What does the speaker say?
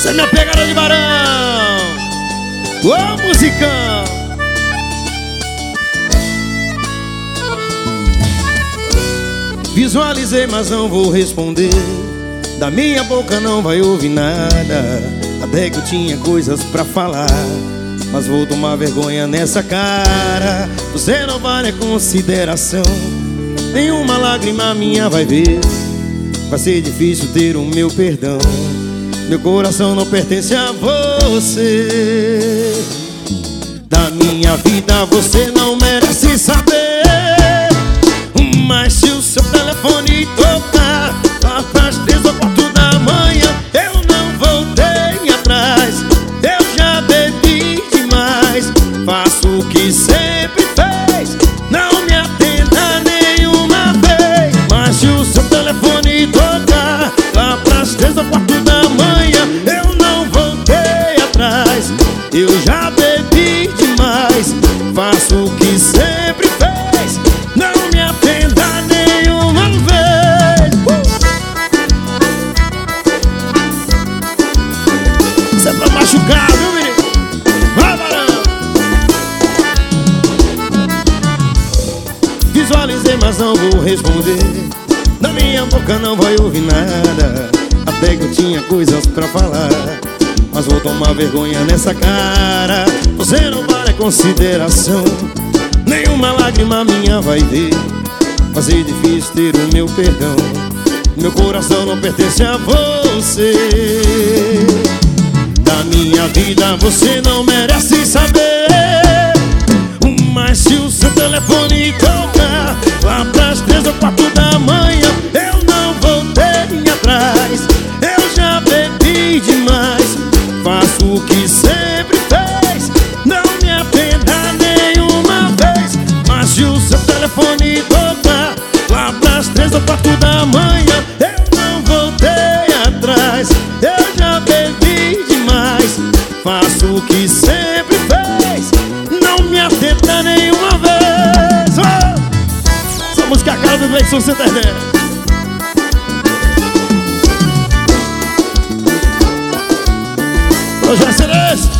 Essa é minha pegada de varão. Ô, musicão. Visualizei, mas não vou responder. Da minha boca não vai ouvir nada. Até que eu tinha coisas pra falar, mas vou tomar vergonha nessa cara. Você não vale a consideração, nenhuma lágrima minha vai ver. Vai ser difícil ter o meu perdão. Meu coração não pertence a você. Da minha vida você não merece saber. Mas se o seu telefone tocar lá pras 3 ou 4 da manhã, eu não voltei atrás. Eu já bebi demais. Faço o que sempre fez, não me atenda nenhuma vez. Mas se o seu telefone tocar lá pras 3 ou 4 da manhã, eu não voltei atrás. Eu já bebi demais. Faço o que sempre fez, não me atenda nenhuma vez. Isso é pra machucar, viu, menino? Vai, varão. Visualizei, mas não vou responder. Da minha boca não vai ouvir nada. Até que eu tinha coisas pra falar, mas vou tomar vergonha nessa cara. Você não vale a consideração, nenhuma lágrima minha vai ver. Vai ser difícil ter o meu perdão. Meu coração não pertence a você. Da minha vida você não merece saber. Mas se o seu telefone tocar lá pras 3 ou 4 da manhã, eu não voltei atrás. Eu já bebi demais. Faço o que sempre fez, não me atenda nenhuma vez. Mas se o seu telefone tocar lá pras 3 ou 4 da manhã, eu não voltei atrás. Eu já bebi demais. Faço o que sempre fez, não me atenda nenhuma vez. Oh! Essa música é a cara do Gleison Santander. Projeto Celeste.